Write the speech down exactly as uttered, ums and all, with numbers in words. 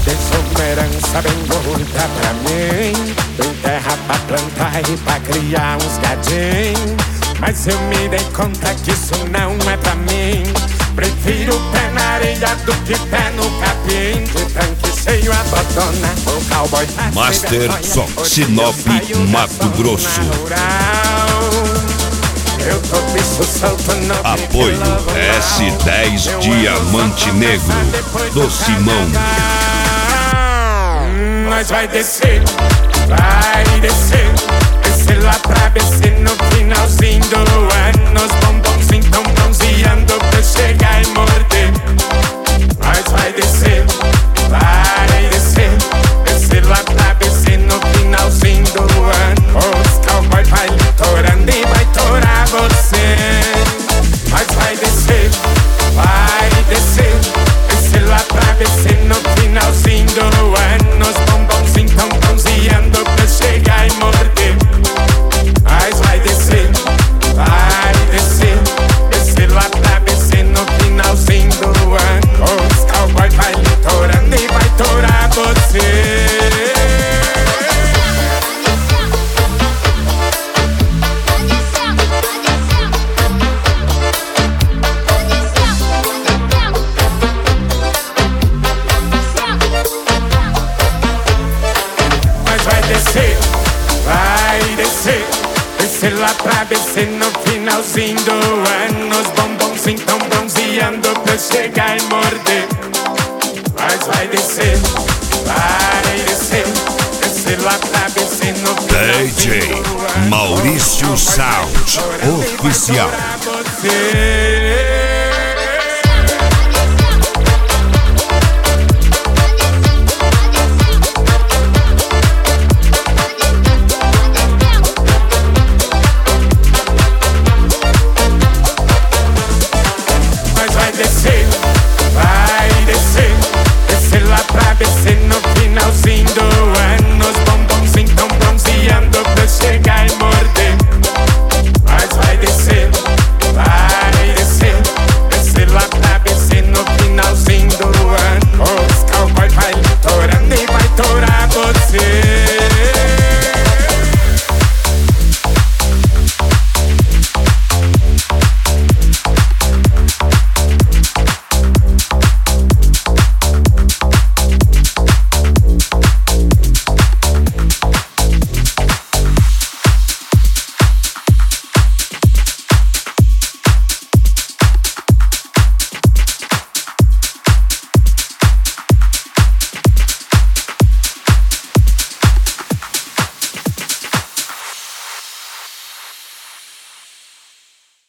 deixou uma herança bem gorda pra mim. Tem terra pra plantar e pra criar uns gadinhos. Mas eu me dei conta que isso não é pra mim. Prefiro pé na areia do que pé no capim. De tanque cheio abandona o cowboy. Master Som, Sinop, Mato Grosso. Eu tô bicho solto no Apoio S dez Diamante Negro do Simão. Nós vai descer, vai descer, descer lá pra B C no finalzinho do ano. Os bombonzinhos tão bronzeando pra chegar e morder. Nós vai descer, vai descer, descer lá pra B C no finalzinho do ano. Os cowboy vai litorando e vai torar você. Nós vai descer, vai descer, descer lá pra B C no finalzinho do ano. Os bombonzinhos tão bronzeando pra chegar e morder. Nós vai descer, vai descer, descer lá pra B C no finalzinho do ano. Os cowboy vai litorando e vai torar você. Vai descer, descer lá pra B C no finalzinho do ano. Os bombonzinhos tão bronzeando pra chegar e morder. Mas vai descer, vai descer, descer lá pra B C no D J finalzinho do ano. Maurício Sound Oficial. Você.